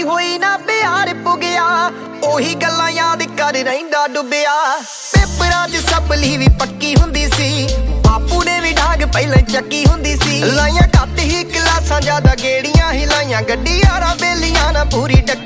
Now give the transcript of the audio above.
ਹੋਈ ਨਾ ਪਿਆਰ ਪੁਗਿਆ, ਉਹੀ ਗੱਲਾਂ ਯਾਦ ਕਰ ਰਹਿੰਦਾ ਡੁੱਬਿਆ। ਪੇਪਰਾਂ 'ਚ ਸੱਬਲੀ ਵੀ ਪੱਕੀ ਹੁੰਦੀ ਸੀ, ਬਾਪੂ ਨੇ ਵੀ ਡਾਂਗ ਪਹਿਲਾਂ ਚੱਕੀ ਹੁੰਦੀ ਸੀ। ਲਾਈਆਂ ਘੱਟ ਹੀ ਕਲਾਸਾਂ ਜ਼ਿਆਦਾ ਗੇੜੀਆਂ ਹੀ ਲਾਈਆਂ, ਗੱਡੀ ਯਾਰਾਂ ਬੇਲੀਆਂ ਨਾ ਪੂਰੀ ਡੱਕੀ